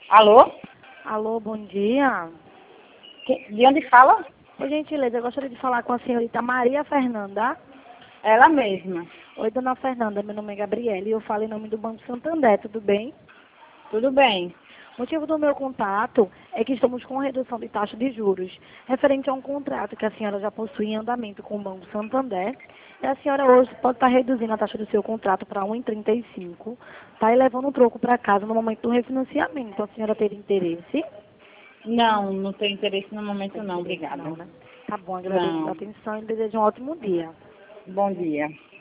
Alô? Alô, bom dia. De onde fala? Por gentileza, eu gostaria de falar com a senhorita Maria Fernanda. Ela mesma. Oi, dona Fernanda, meu nome é Gabriele e eu falo em nome do Banco Santander, tudo bem? Tudo bem. O motivo do meu contato é que estamos com redução de taxa de juros, referente a um contrato que a senhora já possui em andamento com o Banco Santander. E a senhora hoje pode estar reduzindo a taxa do seu contrato para 1,35, tá? E levando um troco para casa no momento do refinanciamento. A senhora teria interesse? Não, não tenho interesse no momento não, Interesse obrigada. não, né? Tá bom, agradeço Não. a atenção e desejo um ótimo dia. Bom dia.